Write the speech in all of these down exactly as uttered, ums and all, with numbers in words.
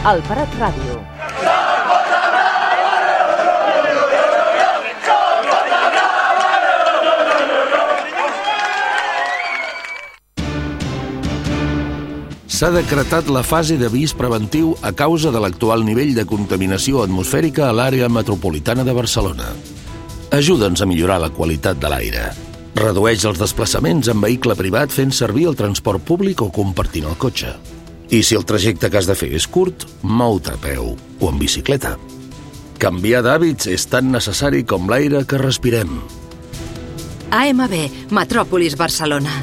al Prat Ràdio. S'ha decretat la fase d'avís preventiu a causa de l'actual nivell de contaminació atmosfèrica a l'àrea metropolitana de Barcelona. Ajuda'ns a millorar la qualitat de l'aire. Redueix els desplaçaments en vehicle privat fent servir el transport públic o compartint el cotxe. I si el trajecte que has de fer és curt, mou-te a peu o en bicicleta. Canviar d'hàbits és tan necessari com l'aire que respirem. A M B, Metròpolis Barcelona.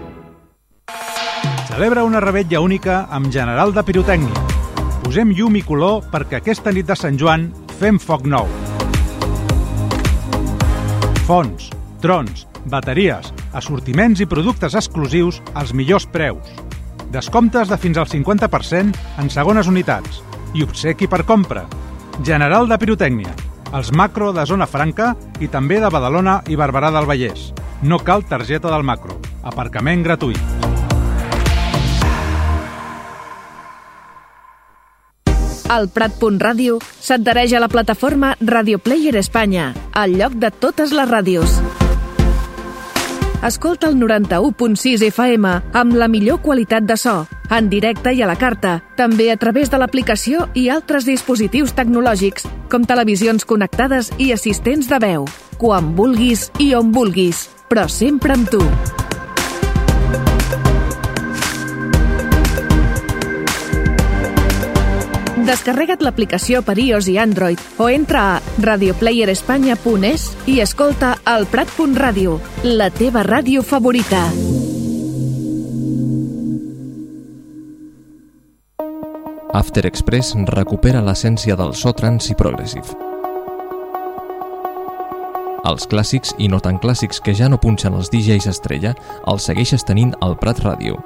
Celebra una revetlla única amb General de Pirotècnia. Posem llum i color perquè aquesta nit de Sant Joan fem foc nou. Fonts, trons, bateries, assortiments i productes exclusius als millors preus. Descomptes de fins al cinquanta per cent en segones unitats i obsequi per compra. General de Pirotècnia, els Macro de Zona Franca i també de Badalona i Barberà del Vallès. No cal targeta del Macro. Aparcament gratuït. El Prat punt ràdio s'adhereix a la plataforma Radio Player Espanya, al lloc de totes les ràdios. Escolta el noranta-u punt sis F M amb la millor qualitat de so, en directe i a la carta, també a través de l'aplicació i altres dispositius tecnològics, com televisions connectades i assistents de veu, quan vulguis i on vulguis, però sempre amb tu. Descarrega't l'aplicació per iOS i Android o entra a radio player espanya punt es i escolta el Prat punt ràdio, la teva ràdio favorita. After Express recupera l'essència del so trance i progressive. Els clàssics i no tan clàssics que ja no punxen els D Js estrella els segueixes tenint al Prat Ràdio.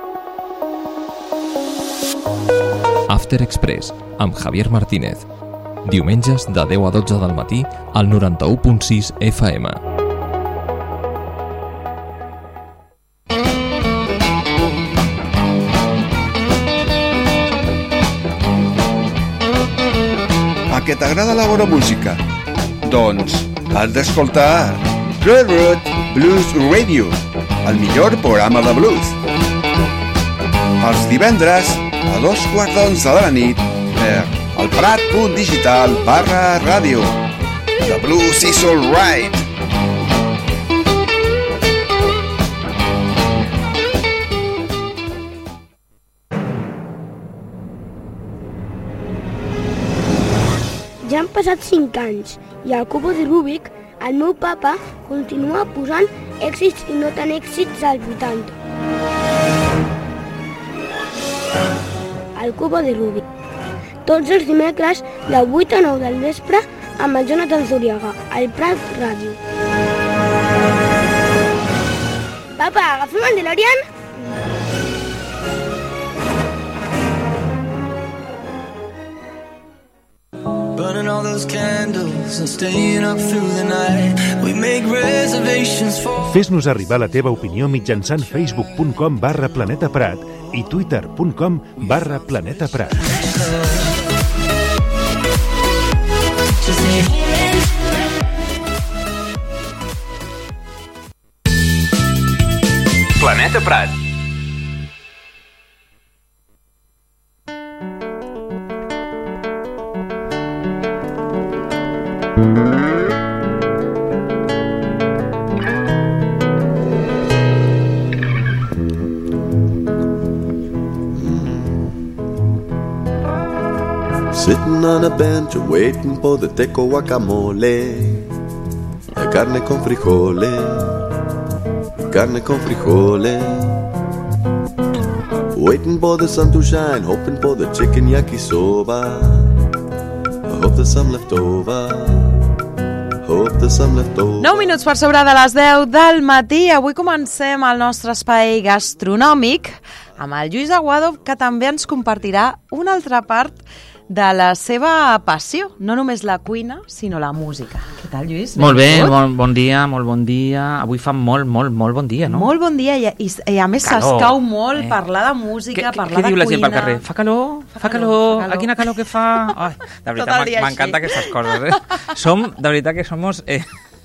After Express, amb Javier Martínez. Diumenges de deu a dotze del matí al noranta-u punt sis F M. A què t'agrada la bona música? Doncs has d'escoltar Railroad Blues Radio, el millor programa de blues. Els divendres a dos quarts d'onze de la nit per el Prat punt digital barra ràdio. The blues is all right. Ja han passat cinc anys i al cubo de Rubik el meu papa continua posant èxits i no tan èxits als vuitanta. El cubo de Rubik. Tots els dimecres de vuit a nou del vespre amb el Jonathan Zuriaga, al Prat Ràdio. Papa, agafem el DeLorean? Burning all those candles and staying up through the night. We make reservations for... Fes-nos arribar la teva opinió mitjançant facebook punt com barra Planeta Prat i twitter punt com barra Planeta Prat. Planeta Prat. Sitting on a bench waiting for the teco guacamole, la carne con frijoles, carne con frijoles. Waiting for the sun to shine, hoping for the chicken yakisoba. I hope there's some left over. Hope there's some left over. nou minuts per sobre de les deu del matí. Avui comencem el nostre espai gastronòmic amb el Lluís Aguado, que també ens compartirà una altra part de la seva passió, no només la cuina, sinó la música. Què tal, Lluís? Molt bé, bon, bon dia, molt bon dia. Avui fa molt, molt, molt bon dia, no? Molt bon dia, i, i, i a més s'escau molt eh. parlar de música, què, parlar què de cuina. Què diu la gent pel carrer? Fa calor? Fa, fa calor? calor? A quina calor que fa? Ai, de veritat, m'encanta aquestes coses, eh? Som, de veritat que somos... Eh,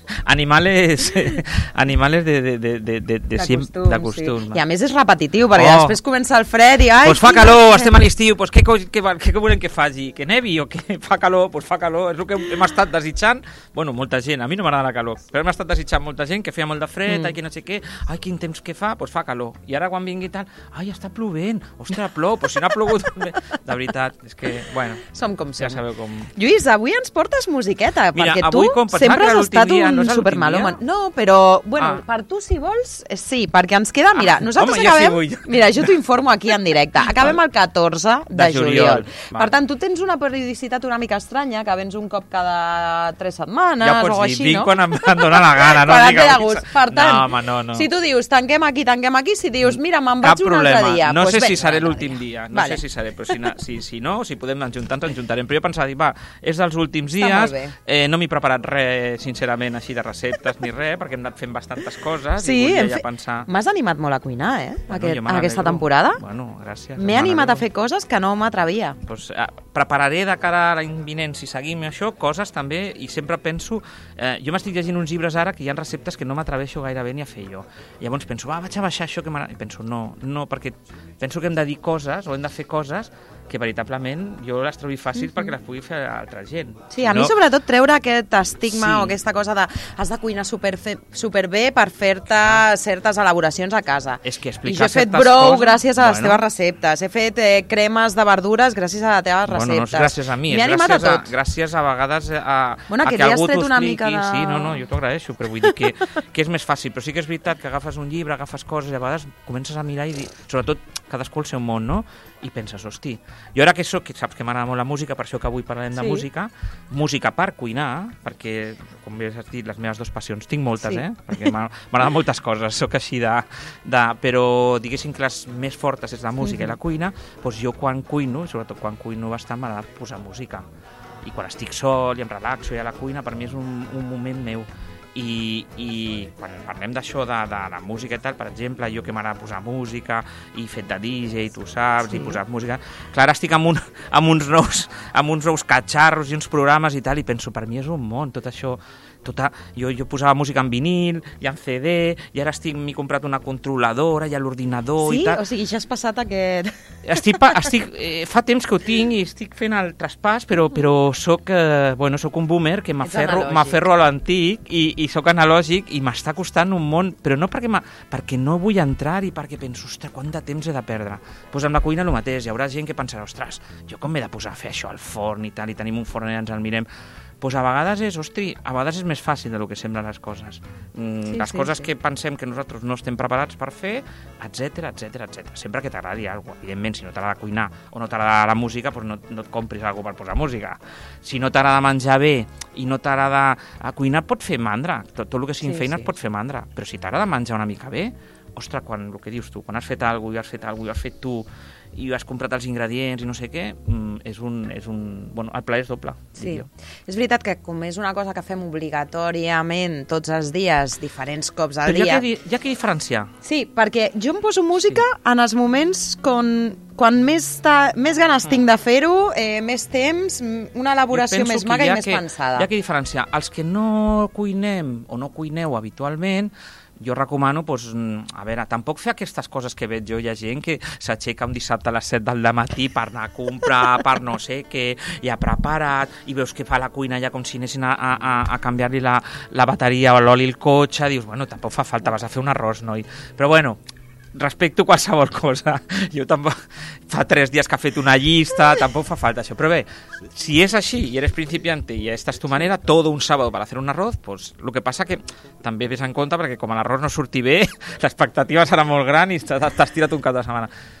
animales eh, animales de, de, de, de, de, de, costum, de costum. Sí. I a més és repetitiu, perquè oh. després comença el fred i... Doncs pues fa calor, estem a l'estiu, pues què, què, què, què volem que faci? Que nevi o que fa calor? Doncs pues fa calor, és el que hem estat desitjant. Bueno, molta gent, a mi no m'agrada la calor, però hem estat desitjant molta gent que feia molt de fred, mm. ai, que no sé què, ai, quin temps que fa, doncs pues fa calor. I ara quan vingui tal, ai, està plovent, ostres, plou, doncs si no ha plogut... De veritat, és que, bueno... Som com som. Ja sabeu com... Lluís, avui ens portes musiqueta, Mira, perquè tu sempre has estat dia, un no supermalòman. No, però, bueno, ah. per tu, si vols, sí, perquè ens queda... Mira, nosaltres Home, acabem... Ja sí mira, jo t'ho informo aquí en directe. Acabem el catorze de, de juliol. juliol. Per tant, tu tens una periodicitat una mica estranya, que vens un cop cada tres setmanes ja o dir, així, vinc no? quan em, em dóna la gana. No? Quan et ve de gust. Per tant, no, home, no, no. si tu dius tanquem aquí, tanquem aquí, si dius mira, me'n vaig un altre dia. No pues sé bé, si seré l'últim dia, no vale. sé si seré, però si, si, si no, si podem ajuntar, ens ajuntarem. Però jo pensava, dic, va, és dels últims dies, eh, no m'he preparat res, sincerament, així de receptes ni res, perquè hem anat fent bastantes coses sí, i volia ja fe... pensar... M'has animat molt a cuinar, eh? Bueno, Aquest, aquesta temporada. Bueno, gràcies. M'he animat a fer coses que no m'atrevia. Pues, eh, prepararé de cara a l'any vinent, si seguim això, coses també, i sempre penso... Eh, jo m'estic llegint uns llibres ara que hi ha receptes que no m'atreveixo gairebé ni a fer jo. I llavors penso, va, vaig a baixar això que m'agrada. I penso, no, no, perquè penso que hem de dir coses o hem de fer coses que veritablement jo les trobi fàcils mm-hmm. perquè les pugui fer a altra gent. Sí, a no... mi sobretot treure aquest estigma sí. o aquesta cosa de has de cuinar super, fe, super bé per fer-te ah. certes elaboracions a casa. És que explicar I jo he fet brou coses... gràcies a les bueno. teves receptes, he fet eh, cremes de verdures gràcies a les teves bueno, receptes. No és gràcies a mi, és gràcies a, a, gràcies a vegades a, bueno, a que, que algú t'ho expliqui. Una mica de... Sí, no, no, jo t'ho agraeixo, però vull dir que, que és més fàcil. Però sí que és veritat que agafes un llibre, agafes coses i a vegades comences a mirar i dir, sobretot cadascú al seu món, no? I penses, hosti, jo ara que soc, que saps que m'agrada molt la música, per això que avui parlarem sí. de música, música per cuinar, perquè, com bé has dit, les meves dues passions, tinc moltes, sí. eh? Perquè m'agraden moltes coses, soc així de, de... Però diguéssim que les més fortes és la música mm-hmm. i la cuina, doncs jo quan cuino, sobretot quan cuino bastant, m'agrada posar música. I quan estic sol i em relaxo i a la cuina, per mi és un, un moment meu. I, i quan parlem d'això de, de la música i tal, per exemple, jo que m'agrada posar música i fet de D J, tu saps, sí. i posar música, clar, estic amb, un, amb, uns nous, amb uns nous catxarros i uns programes i tal, i penso, per mi és un món tot això. Tota, jo, jo posava música en vinil i en C D i ara estic m'he comprat una controladora i a l'ordinador sí? i tal. O sigui, ja has passat aquest... Estic, estic, eh, fa temps que ho tinc i estic fent el traspàs, però, però soc, eh, bueno, soc un boomer que m'aferro, m'aferro a l'antic i, i soc analògic i m'està costant un món, però no perquè, perquè no vull entrar i perquè penso, ostres, quant de temps he de perdre. Pues amb la cuina el mateix, hi haurà gent que pensarà, ostres, jo com m'he de posar a fer això al forn i tal, i tenim un forn i ens el mirem. Pues a vegades és, ostri, a vegades és més fàcil del que semblen les coses. Mm, sí, les sí, coses sí. que pensem que nosaltres no estem preparats per fer, etcètera, etcètera, etcètera. Sempre que t'agradi alguna cosa. Evidentment, si no t'agrada cuinar o no t'agrada la música, pues no, no et compris alguna cosa per posar música. Si no t'agrada menjar bé i no t'agrada a cuinar, pot fer mandra. Tot, tot el que sigui sí, feina sí. et pot fer mandra. Però si t'agrada menjar una mica bé, ostres, quan, el que dius tu, quan has fet alguna cosa i has fet alguna cosa i has fet tu i has comprat els ingredients i no sé què, és un... És un bueno, el plaer és doble, sí. dic jo. És veritat que com és una cosa que fem obligatòriament tots els dies, diferents cops al Però dia... Però hi ha que diferenciar. Sí, perquè jo em poso música sí. en els moments quan, quan més, ta, més ganes mm. tinc de fer-ho, eh, més temps, una elaboració més maca i més que, pensada. Hi ha que diferenciar. Els que no cuinem o no cuineu habitualment, jo recomano, doncs, a veure, tampoc fer aquestes coses que veig jo, hi ha gent que s'aixeca un dissabte a les set del matí per anar a comprar, per no sé què, i ha preparat, i veus que fa la cuina ja com si anessin a, a, a canviar-li la, la bateria o l'oli al cotxe, dius, bueno, tampoc fa falta, vas a fer un arròs, noi. Però bueno, respecto qualsevol cosa. Jo tampoc... Fa tres dies que ha fet una llista, tampoc fa falta això. Però bé, si és així i eres principiante i esta és tu manera, todo un sábado para hacer un arroz, pues lo que passa que també ves en compte perquè com l'arròs no surti bé, l'expectativa serà molt gran i t'has tirat un cap de setmana.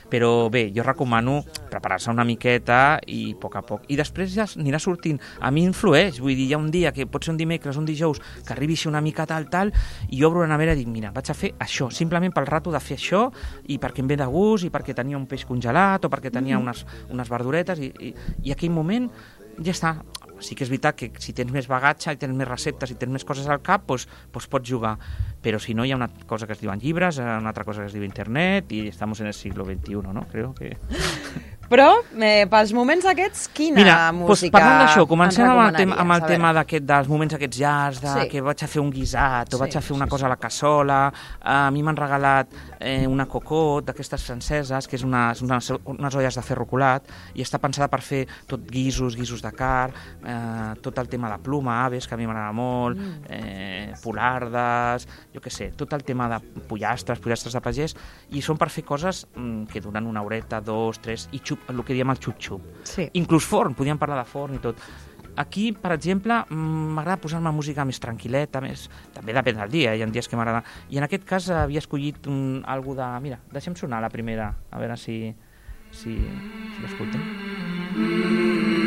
Però bé, jo recomano preparar-se una miqueta i a poc a poc. I després ja anirà sortint. A mi influeix, vull dir, hi ha un dia que pot ser un dimecres, un dijous, que arribi així una mica tal, tal, i obro la nevera i dic, mira, vaig a fer això, simplement pel rato de fer això, i perquè em ve de gust, i perquè tenia un peix congelat, o perquè tenia unes, unes verduretes, i, i, i aquell moment ja està. Sí que és veritat que si tens més bagatge i tens més receptes i tens més coses al cap, doncs, doncs pots jugar. Però si no, hi ha una cosa que es diuen llibres, una altra cosa que es diu internet, i estamos en el siglo veintiuno, no? Creo que... Però, eh, pels moments aquests, quina Mira, música doncs parlant d'això, comencem amb el tema, amb el A tema veure. d'aquest, dels moments aquests llargs, de Sí. que vaig a fer un guisat o Sí, vaig a fer una sí, cosa a la cassola. A mi m'han regalat eh, una cocotte d'aquestes franceses, que és unes, unes, unes olles de ferro colat, i està pensada per fer tot guisos, guisos de car, eh, tot el tema de pluma, aves, que a mi m'agrada molt, Mm. eh, polardes, jo què sé, tot el tema de pollastres, pollastres de pagès, i són per fer coses mm, que duren una horeta, dos, tres, i xup, el que diem el xup-xup. Sí. Inclús forn, podíem parlar de forn i tot. Aquí, per exemple, mm, m'agrada posar-me música més tranquil·leta, més... també depèn del dia, hi ha dies que m'agrada. I en aquest cas havia escollit un, algo de... Mira, deixem sonar la primera, a veure si, si, si l'escoltem.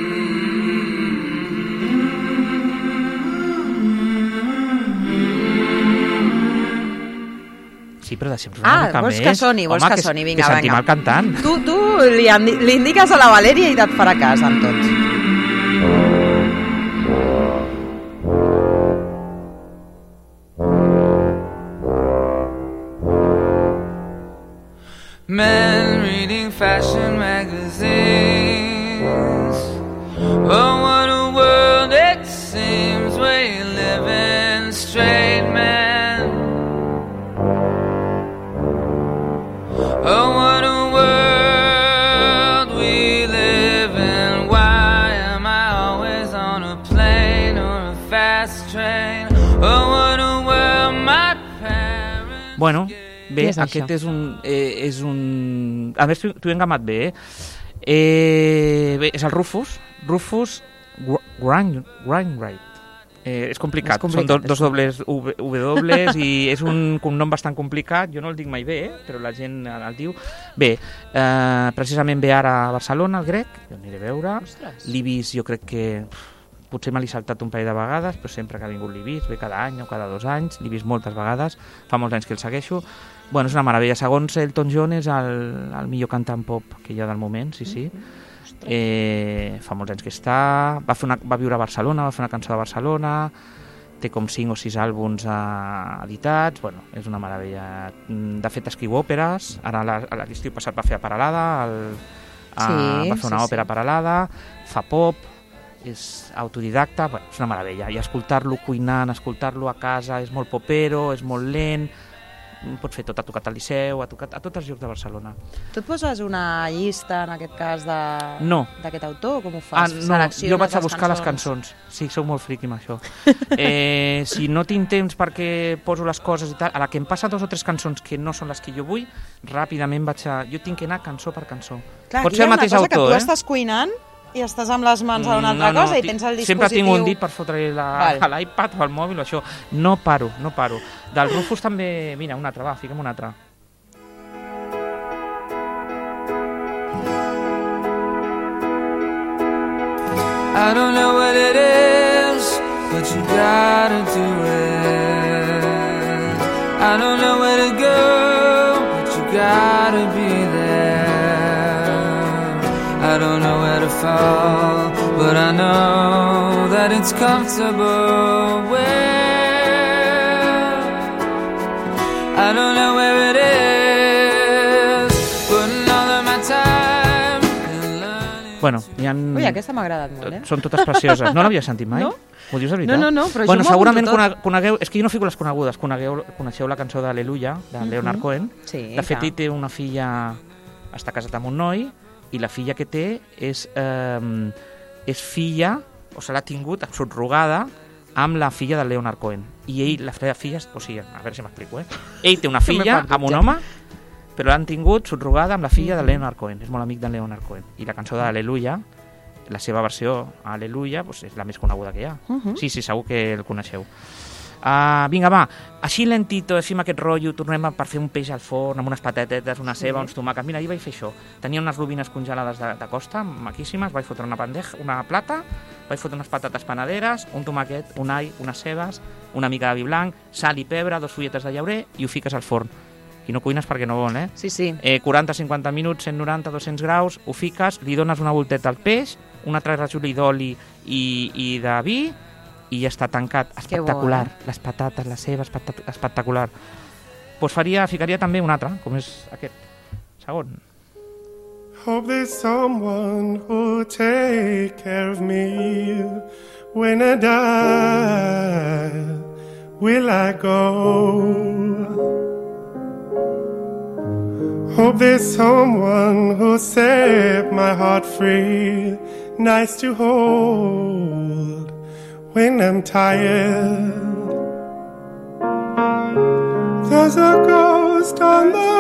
Sí, però deixem sonar Ah, una mica vols més. que soni, vols Home, que soni, vinga, que sentim vinga. el cantant. Tu, tu li, andi- li indiques a la Valèria i et farà cas amb tots. Men reading fashion magazines. Oh, what a world it seems we live in, straight men. Oh, what a world we live in. Why am I always on a plane or a fast train? Oh, what a world my parents. Bueno, bé, Què és aquest això? és un, eh, és un... A més, t'ho t'ho he engamat bé, eh? eh? Bé, és el Rufus, Rufus Grind, Grindwright. Eh, és complicat, És complicat, són do, és dos dobles W W i és un cognom bastant complicat, jo no el dic mai bé, eh? Però la gent el diu. Bé, eh, precisament ve ara a Barcelona, el grec, jo aniré a veure, Ostres. l'he vist, jo crec que potser me l'he saltat un parell de vegades, però sempre que ha vingut l'he vist, ve cada any o cada dos anys, l'he vist moltes vegades, fa molts anys que el segueixo. Bueno, és una meravella. Segons Elton John és el, el millor cantant pop que hi ha del moment, sí, sí. Eh, fa molts anys que està, va, fer una, va viure a Barcelona, va fer una cançó de Barcelona, té com cinc o sis àlbums eh, editats, bueno, és una meravella. De fet, escriu òperes, ara la- a l'estiu passat va fer a Paralada, el, a, Sí, va fer una sí, òpera sí. a Paralada, fa pop, és autodidacta, bueno, és una meravella. I escoltar-lo cuinant, escoltar-lo a casa, és molt popero, és molt lent, pots fer tot, ha tocat al Liceu, ha tocat a tots els llocs de Barcelona. Tu et poses una llista, en aquest cas, de- No. d'aquest autor? Com ho Ah, fas? no, Selecciones jo vaig a les buscar les cançons. Sí, sóc molt friqui amb això. Eh, si no tinc temps perquè poso les coses i tal, a la que em passa dos o tres cançons que no són les que jo vull, ràpidament vaig a... Jo tinc que anar cançó per cançó. Clar, Pot aquí ser hi el ha una mateix cosa autor, que tu eh? estàs cuinant i estàs amb les mans a una altra No, no, cosa i ti- tens el dispositiu... Sempre tinc un dit per fotre la, Val. a l'iPad o al mòbil o això. No paro, no paro. Del Rufus també... Mira, un altre, va, fiquem un altre. I don't know what it is, but you gotta do it. I don't know where to go, but you gotta be there. I don't know where to fall, but I know that it's comfortable where. I don't know where it is, putting all of my time in learning. Bueno, hi ha... Ui, aquesta m'ha agradat molt, eh? Són totes precioses. No l'havies sentit mai? No. Ho dius de veritat? No, no, no, però jo bueno, m'ho segurament apunto tot. cone- conegueu... És que jo no fico les conegudes. Conegueu, coneixeu la cançó d'Aleluia, de Leonard Mhm. Cohen. Sí, de fet, clar. ell té una filla... Està casat amb un noi, i la filla que té és, eh, és filla, o se l'ha tingut subrogada, amb la filla de Leonard Cohen. I ell, la filla... O sigui, a veure si m'explico, eh? Ell té una Que m'he filla perdut amb un ja. home, però l'han tingut subrogada amb la filla de Leonard Cohen. És molt amic de Leonard Cohen. I la cançó d'Aleluia, la seva versió Aleluia, doncs és la més coneguda que hi ha. Mhm. Sí, sí, segur que el coneixeu. Uh, vinga, va, així lentito, fem aquest rotllo, tornem a per fer un peix al forn, amb unes patatetes, una ceba, sí. uns tomàquets. Mira, ahir vaig fer això. Tenia unes lubines congelades de, de costa, maquíssimes, vaig fotre una bandeja, una plata, vaig fotre unes patates panaderes, un tomàquet, un all, unes cebes, una mica de vi blanc, sal i pebre, dos fulletes de llaurer i ho fiques al forn. I no cuines perquè no vol, eh? Sí, sí. Eh, quaranta a cinquanta minuts, cent noranta a dos-cents graus, ho fiques, li dones una volteta al peix, un altre rajolí d'oli i, i de vi, i ja està tancat. Espectacular. Bo, eh? Les patates, la ceba, espectacular. Pues faria, ficaria també un altre, com és aquest. Segon. Hope there's someone who'll take care of me when I die. Will I go? Hope there's someone who'll set my heart free, nice to hold when I'm tired. There's a ghost on the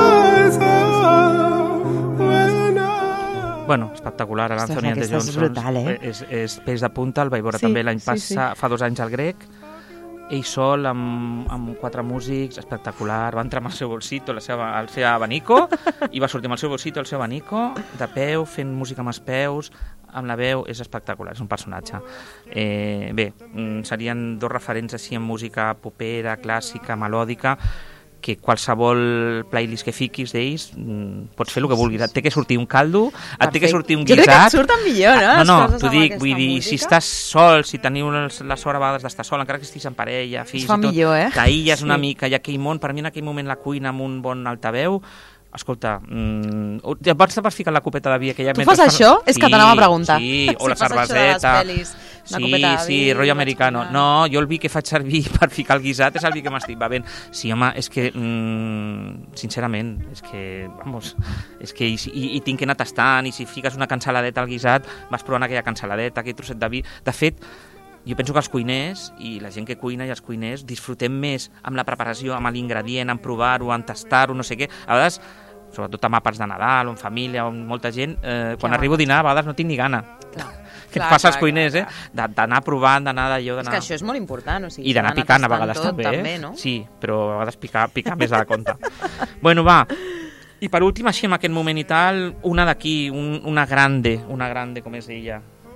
horizon when I... Bueno, espectacular, l'Anthony de Johnson. És brutal, eh? És, és peix de punta, el vaig veure sí, també l'any sí, passat, sí. fa dos anys al Grec. Ell sol, amb, amb quatre músics, espectacular. Va entrar amb el seu bolsito, la seva, el seu abanico, i va sortir amb el seu bolsito, el seu abanico, de peu, fent música amb els peus, amb la veu, és espectacular, és un personatge. Eh, bé, serien dos referents així en música popera, clàssica, melòdica, que qualsevol playlist que fiquis d'ells pots fer el que vulguis. Et té que sortir un caldo, et té que sortir un guisat... Jo crec que et surten millor, no? No, no, t'ho dic, vull dir, si estàs sol, si teniu la sort a vegades d'estar sol, encara que estiguis en parella, fills i tot, millor, eh? t'aïlles una mica, i aquell món, per mi en aquell moment la cuina amb un bon altaveu, escolta, mmm, ja pots per ficar la copeta de vi aquella... Tu fas això? És que t'anava a preguntar. Sí, o la cerveseta. Sí, sí, rotllo americano. No, jo el vi que faig servir per ficar el guisat és el vi que m'estic bevent. Sí, home, és que, mmm, sincerament, és que, vamos, és que, i, i, i tinc que anar tastant, i si fiques una cansaladeta al guisat, vas provant aquella cansaladeta, aquell trosset de vi... De fet, jo penso que els cuiners i la gent que cuina i els cuiners disfrutem més amb la preparació, amb l'ingredient, en provar-ho, en tastar-ho, no sé què. A vegades, sobretot amb àpats de Nadal o en família o amb molta gent, eh, quan clar. Arribo a dinar a vegades no tinc ni gana. Clar. Que clar, et passa als cuiners, clar, clar. eh? D'anar provant, d'anar d'allò... És que això és molt important. O sigui, I d'anar picant a vegades tot, també, també, eh? No? Sí, però a vegades picar, picar més a la compte. Bueno, va. I per últim, així en aquest moment i tal, una d'aquí, un, una grande, una grande, com és ella.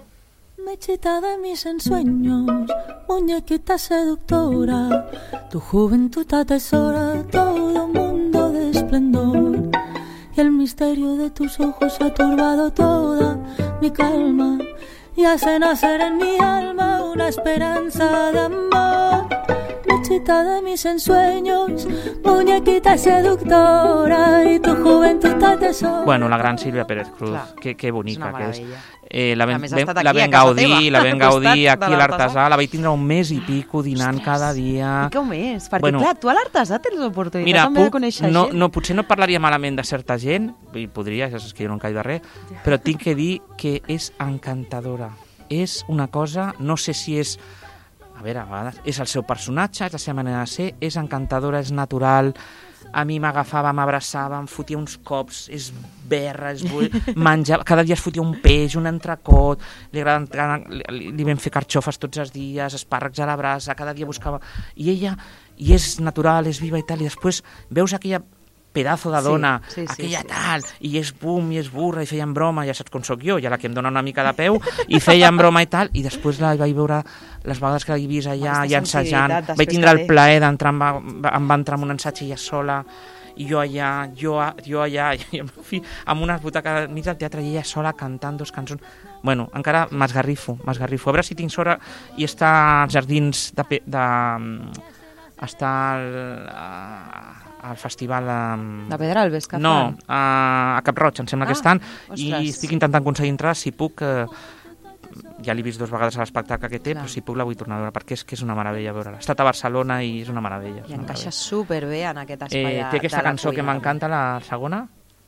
Mechita de mis ensueños, muñequita seductora, tu juventud atesora todo mundo de esplendor, y el misterio de tus ojos ha turbado toda mi calma y hace nacer en mi alma una esperanza de amor. Mechita de mis ensueños, muñequita seductora, y tu juventud atesora. Bueno, la gran Sílvia Pérez Cruz, que, que bonica que és. Eh, la, ben, ben, la ben gaudir, la ben gaudir aquí a l'Artesà, la vaig tindre un mes i pico dinant Ostres, cada dia. I que un mes, perquè bueno, clar, tu a l'Artesà tens l'oportunitat mira, també puc, de conèixer no, gent. No, potser no parlaria malament de certa gent, i podria, ja saps que jo no em caig de res, però tinc que dir que és encantadora. És una cosa, no sé si és... A veure, a vegades és el seu personatge, és la seva manera de ser, és encantadora, és natural... A mi m'agafava, m'abraçava, em fotia uns cops, és berra, és bull, menjava, cada dia es fotia un peix, un entrecot, li, agrada, li, li vam fer carxofes tots els dies, espàrrecs a la brasa, cada dia buscava... I ella, i és natural, és viva i tal, i després veus aquella pedazo de dona, sí, sí, aquella sí, sí, tal, sí. I és bum, i és burra, i feien broma, ja saps com soc jo, ja la que em dona una mica de peu, i feien broma i tal, i després la vaig veure les vegades que l'he vist allà, ja ensajant, vaig tindre el plaer d'entrar, em va, em va entrar en un ensaig ella sola, i jo allà, jo, jo allà, i en fi, amb unes butaques al mig del teatre, i ella sola cantant dos cançons. Bueno, encara m'esgarrifo, m'esgarrifo. A veure si tinc sort i està als jardins de... de està al... al festival... Um... De Pedralbes, que no, fan? No, a Cap-roig, em sembla ah, que estan, ostres. I estic intentant aconseguir entrar, si puc... Eh, ja l'he vist dues vegades a l'espectacle que té, clar. Però si puc la vull tornar a veure, perquè és que és una meravella veure-la. He estat a Barcelona i és una meravella. I encaixa superbé en aquest espai eh, de, té aquesta de la cançó cuina. Que m'encanta, la segona.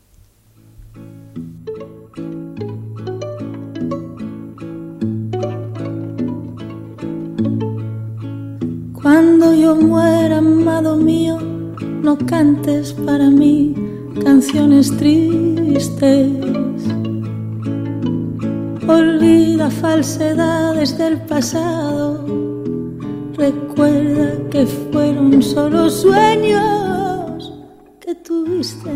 Cuando yo muera, amado mío, no cantes para mí canciones tristes. Olvida falsedades del pasado, recuerda que fueron solo sueños que tuviste.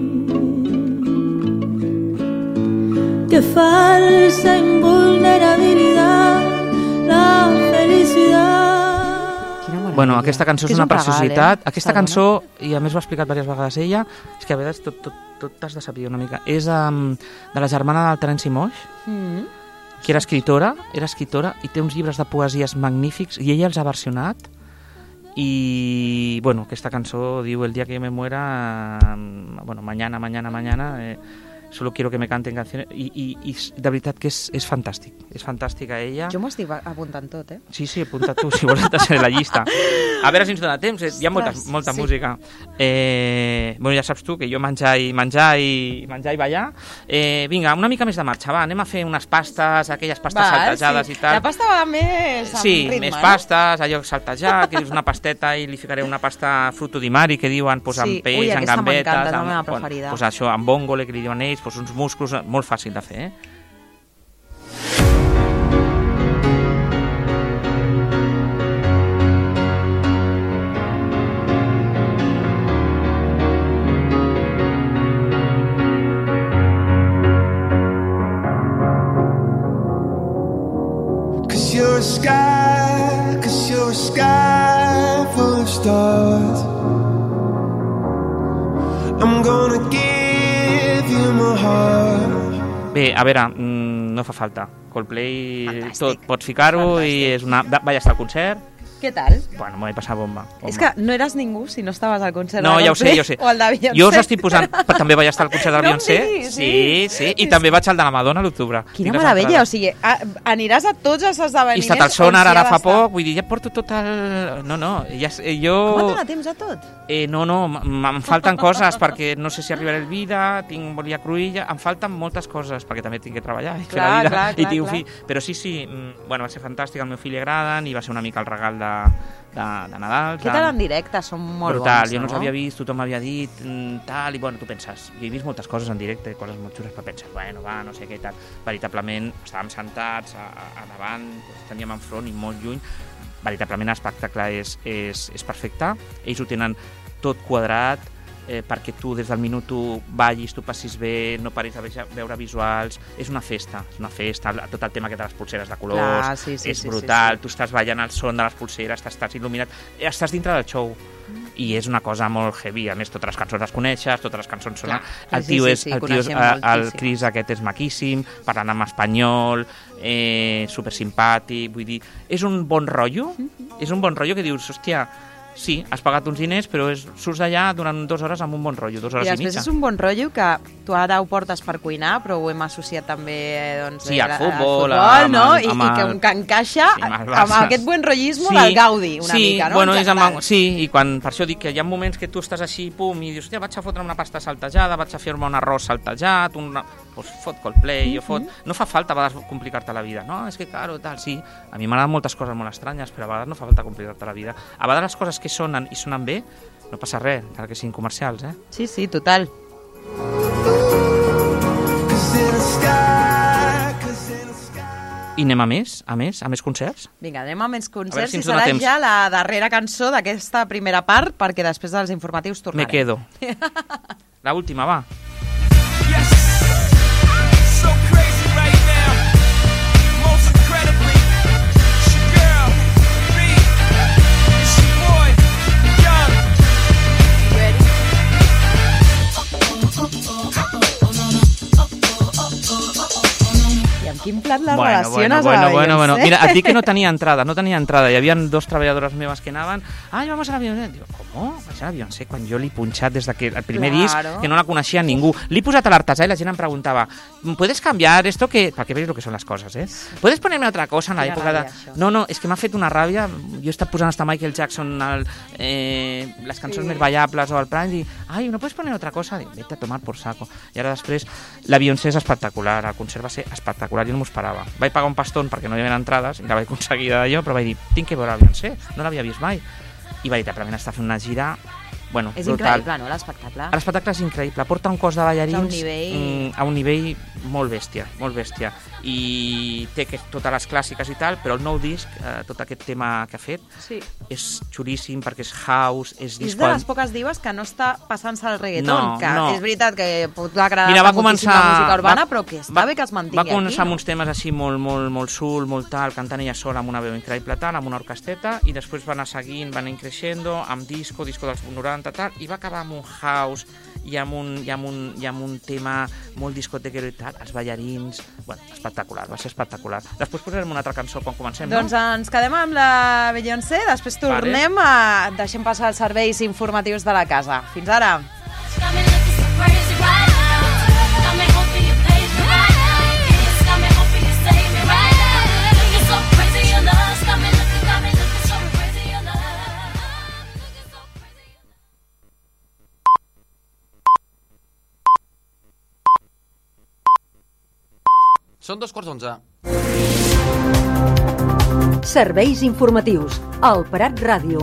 Qué falsa invulnerabilidad la felicidad. Bueno, aquesta cançó és, és una un regal, preciositat. eh? Aquesta Perdona. cançó, i a més ho ha explicat diverses vegades ella, és que a vegades tot, tot, tot t'has de saber una mica. És um, de la germana del Terenci Moix, Mm. que era escritora, era escritora i té uns llibres de poesies magnífics i ella els ha versionat. I, bueno, aquesta cançó diu el dia que yo me muera, um, bueno, mañana, mañana, mañana... Eh, solo quiero que me canten canciones i, i, i de veritat que és, és fantàstic és fantàstica ella. Jo m'ho estic apuntant tot, eh? Sí, sí, apunta tu, si vols deixar la llista. A veure si ens dona temps, hi ha molta, molta sí. música. Eh, bueno, ja saps tu que jo menjar i menjar i menjar i ballar. Eh, vinga, una mica més de marxa, va, anem a fer unes pastes, aquelles pastes Va, saltejades sí. i tal. La pasta va més amb Sí, ritme, més no? pastes, allò saltejat, que dius una pasteta i li ficaré una pasta fruto di mare, que diuen pues, Sí. amb peix, Ui, amb aquesta gambetes, m'encanta, és la amb, meva bueno, preferida. pues això, amb vongole, que li diuen ells, pues uns musclos, molt fàcil de fer, eh? Cause you're a sky, cause you're a sky full of stars. I'm gonna give you my heart. Bé, a veure, mm, no fa falta. Coldplay, Fantàstic. Tot pots ficar-ho i és una... Vaig estar al concert. Què tal? Bueno, m'ho vaig passar bomba. bomba. És que no eres ningú si no estaves al concert No, de ja ho sé, Coldplay ja ho sé. o al de Beyoncé. Jo us estic posant... També vaig estar al concert de No em Beyoncé. diguis, Sí, sí. sí. I també vaig al de la Madonna a l'octubre. Quina Tinc les meravella, o entrades. sigui, a, aniràs a tots els I esdeveniments... estat al on Sonar s'hi ha ara fa d'estar. poc, vull dir, ja porto tot el... No, no, ja, eh, jo... Com et dona temps a tot? Eh, no, no, m- em falten coses perquè no sé si arribaré el vida, tinc volia cruïlla, em falten moltes coses perquè també tinc que treballar i fer Clar, la vida clar, i clar, tinc un clar. fill. Però sí, sí, mm, bueno, va ser fantàstic, al meu fill li agraden i va ser una mica el regal de, de, de Nadal. Què tal en directe? Són molt Brutal, bons, jo no no? els havia vist, tothom m'havia dit mm, tal, i bueno, tu penses, jo he vist moltes coses en directe, coses molt xures, però penses, bueno, va, no sé què tal. Veritablement, estàvem sentats a, a davant, teníem enfront i molt lluny, veritablement l'espectacle és, és, és perfecte, ells ho tenen tot quadrat, eh, perquè tu des del minut tu ballis, tu passis bé, no paris de veure, veure visuals, és una festa, és una festa, tot el tema que de les pulseres de colors, Clar, sí, sí, és sí, brutal, sí, sí. tu estàs ballant el son de les pulseres, estàs il·luminat, estàs dintre del show, i és una cosa molt heavy, a més totes les cançons les coneixes, totes les cançons són... Clar, el sí, tio, sí, és, sí, el, tio és, coneixem el, el moltíssim. Chris aquest és maquíssim, parlant en espanyol, eh, supersimpàtic, vull dir, és un bon rotllo, és un bon rotllo que dius, hòstia, sí, has pagat uns diners, però és, surts d'allà durant dues hores amb un bon rotllo, dues hores I i, després mitja. és un bon rotllo que tu ara ho portes per cuinar, però ho hem associat també eh, doncs, Sí, eh, al futbol, al amb no? el- I, amb i que, el- que encaixa Sí, amb el amb, Barça. aquest buen rotllismo Sí, del Gaudi, una sí, mica, no? Bueno, En és amb, general. sí, i quan, per això dic que hi ha moments que tu estàs així, pum, i dius, hòstia, vaig a fotre una pasta saltejada, vaig a fer-me un arròs saltejat, una... pues fot Coldplay, jo fot... No fa falta a vegades complicar-te la vida, no? És que caro, tal, sí. A mi m'agraden moltes coses molt estranyes, però a vegades no fa falta complicar-te la vida. A vegades les coses que sonen i sonen bé, no passa res, encara que siguin comercials, eh? Sí, sí, total. I anem a més, a més, a més concerts? Vinga, anem a més A veure concerts si i ens dona serà temps. ja la darrera cançó d'aquesta primera part, perquè després dels informatius tornarem. Me quedo. La última, va. So crazy right now. Most incredibly. It's your girl, B. It's your boy, Young. You ready? I amb quin plat la Bueno, relaciones bueno, a la bueno, bueno. Beyoncé? Mira, et dic que no tenia entrada, no tenia entrada. Hi havia dos treballadores meves que anaven, ai, vamos a la Beyoncé. Digo, ¿cómo? Vaig a la Beyoncé quan jo l'he punxat des de que el primer Claro. disc, que no la coneixia ningú. L'he posat a l'artesà i la gent em preguntava, ¿puedes cambiar esto que...? Perquè veus el que són les coses, eh? ¿Puedes ponerme otra cosa en Quina l'època de...? ràbia, això. No, no, és que m'ha fet una ràbia. Jo he estat posant hasta Michael Jackson el, eh, les cançons Sí. més ballables o el Prime i dic, ai, ¿no puedes poner otra cosa? Dic, vete a tomar por saco. I ara després, la Beyoncé és espectacular, el concert va ser espectacular, jo no m'ho esperava. Vaig pagar un pastón perquè no hi havia entrades, i la vaig aconseguir d'allò, però vaig dir, tinc que veure la Beyoncé, no l'havia vist mai. I veritablement està fent una gira Bueno, és brutal. increïble, no, l'espectacle? L'espectacle és increïble, porta un cos de ballarins a un nivell, mm, a un nivell molt bèstia, molt bèstia. I té que, totes les clàssiques i tal, però el nou disc, eh, tot aquest tema que ha fet, sí. és xuríssim perquè és house, és disc... És de les poques divas que no està passant-se el reggaeton, no, que no. és veritat que pot agradar Mira, va moltíssim començar, la música urbana, va, però que està va, bé que es mantingui aquí. Va començar aquí, amb uns temes així molt, molt, molt soul, molt tal, cantant ella sola amb una veu increïble tal, amb una orquesteta, i després va anar seguint, va anar creixendo, amb disco, disco dels noranta tal, i va acabar amb un house i amb un, i amb un, i amb un tema molt discotequero i tal, els ballarins... Bueno, espectacular, va ser espectacular. Després posarem una altra cançó quan comencem, doncs no? Doncs ens quedem amb la Beyoncé, després tornem vale. a... Deixem passar els serveis informatius de la casa. Fins ara! Són dos quarts d'onze. Serveis informatius al Prat Ràdio.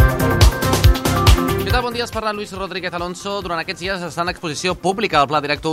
Què tal? Bon dia, es parla Luis Rodríguez Alonso. Durant aquests dies està en exposició pública al Pla Director